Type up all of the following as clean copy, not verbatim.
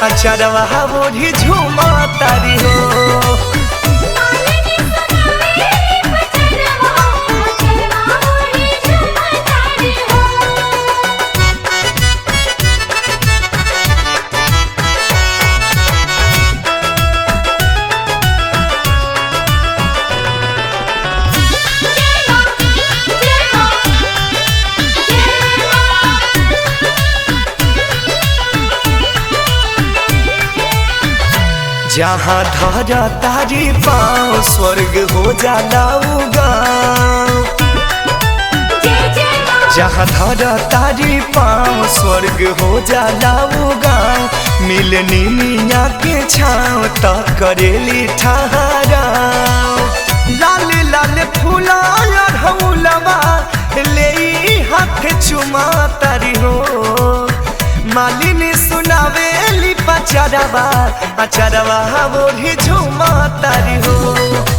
अचरवा ओढ़ी झूमा तारी हो। जहाँ धरा तारी पाँव स्वर्ग हो जाला उ गाँव। जहाँ धरा तारी पाँव स्वर्ग हो जाला उ गाँव। मिलनी मिया के छाँव त करेली ठहराव। लाल लाल फूला अढ़ौलवा ले हाथ चुमा तारी हो। मालिनी सुनावेली पचरवा अचरवा ओढ़ी झूमा तारी हो।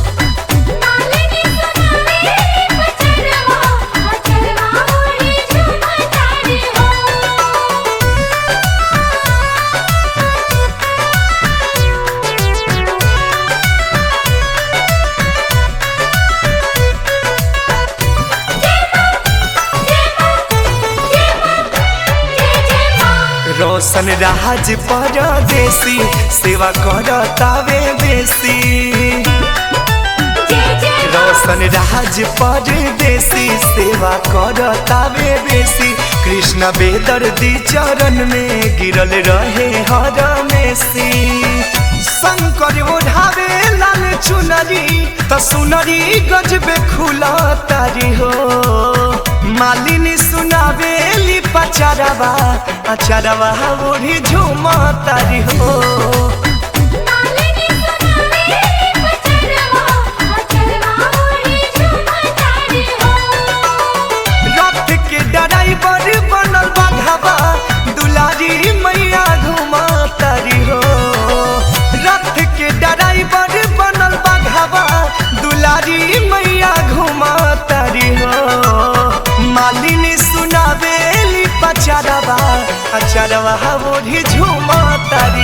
रोशन राज परदेसी सेवा करतावे बेसी। रोशन राज परदेसी सेवा करतावे बेसी। कृष्ण बेदर्दी चरण में गिरल रहे हरमेसी। शंकर ओढ़ावे लाल चुनरी त सुनरी गजबे खुला तारी हो। मालिनी सुनावेली पचरवा अचरवा ओढ़ी झूमा तारी हो। रथ के ड्राइवर बनल बाघवा दुलारी मैया घुमा तारी हो। रथ के ड्राइवर बनल बाघवा दुलारी मैया घुमा तारी हो। मालिनी सुनावेली पचरवा अचरवा ओढ़ी झूमा तारी।